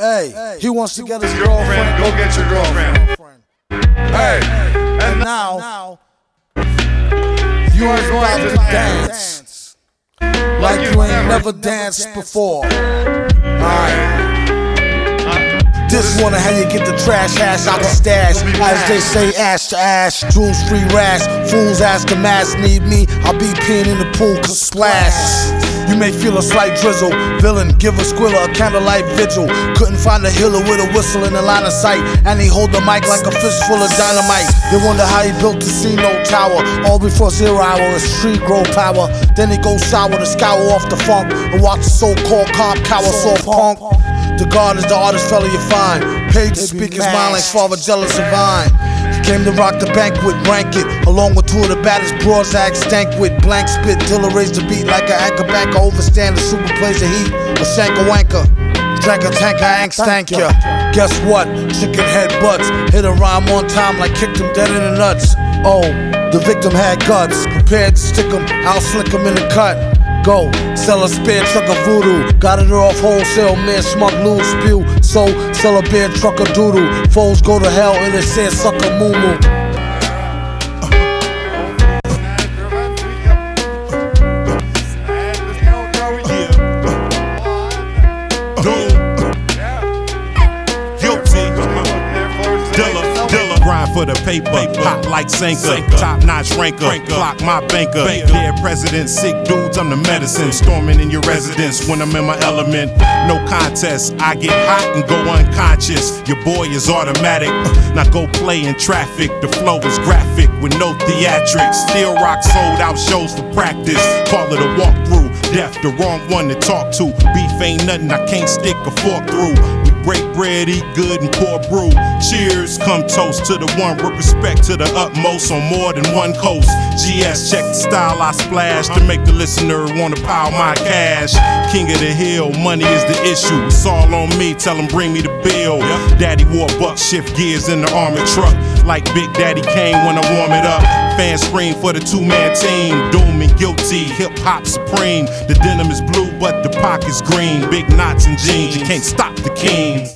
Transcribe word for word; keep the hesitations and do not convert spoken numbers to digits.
Hey, he wants to get his girlfriend. Go get your girlfriend. Hey, and now you are about to dance like you ain't never danced before. Alright. This one how you get the trash hash out the stash. As they say, ash to ash, jewels free rash. Fools ask the mass need me, I'll be peeing in the pool cause splash. You may feel a slight drizzle, villain, give a squiller a candlelight vigil. Couldn't find a healer with a whistle in the line of sight, and he hold the mic like a fist full of dynamite. They wonder how he built the Casino Tower, all before zero hour, his tree grow power. Then he goes sour to scour off the funk, and watch the so-called cop cower soft punk. The God is the artist fella you find, paid to speak his mind like Father Jealous and Vine. He came to rock the banquet, rank it, along with two of the baddest broads I stank with. Blank spit, Dilla raised the beat like an anchor banker, overstand the super plays the heat, a shanker wanker. Drank a tanker, ain't stank ya. Guess what? Chicken head butts, hit a rhyme on time like kicked him dead in the nuts. Oh, the victim had guts, prepared to stick him, I'll flick him in the cut. Go, sell a spare truck of voodoo. Got it off wholesale, man, smug lose, spew. So, sell a bear truck of doodoo. Foes go to hell and it says sucker moo moo. For the paper, hot like Sanka, top-notch ranker, clock my banker. Dead president, sick dudes, I'm the medicine. Storming in your residence when I'm in my element. No contest, I get hot and go unconscious. Your boy is automatic, now go play in traffic. The flow is graphic with no theatrics. Still rock sold out shows for practice. Call it a walkthrough, deaf the wrong one to talk to. Beef ain't nothing I can't stick a fork through. Break bread, eat good, and pour brew. Cheers, come toast to the one with respect to the utmost on more than one coast. G S, check the style I splash to make the listener wanna pile my cash. King of the hill, money is the issue. It's all on me, tell them bring me the bill. Daddy wore buck shift gears in the armored truck, like Big Daddy Kane when I warm it up. Fans scream for the two-man team. Doom and guilty, hip-hop supreme. The denim is blue, but the pocket's green. Big knots and jeans, you can't stop the king.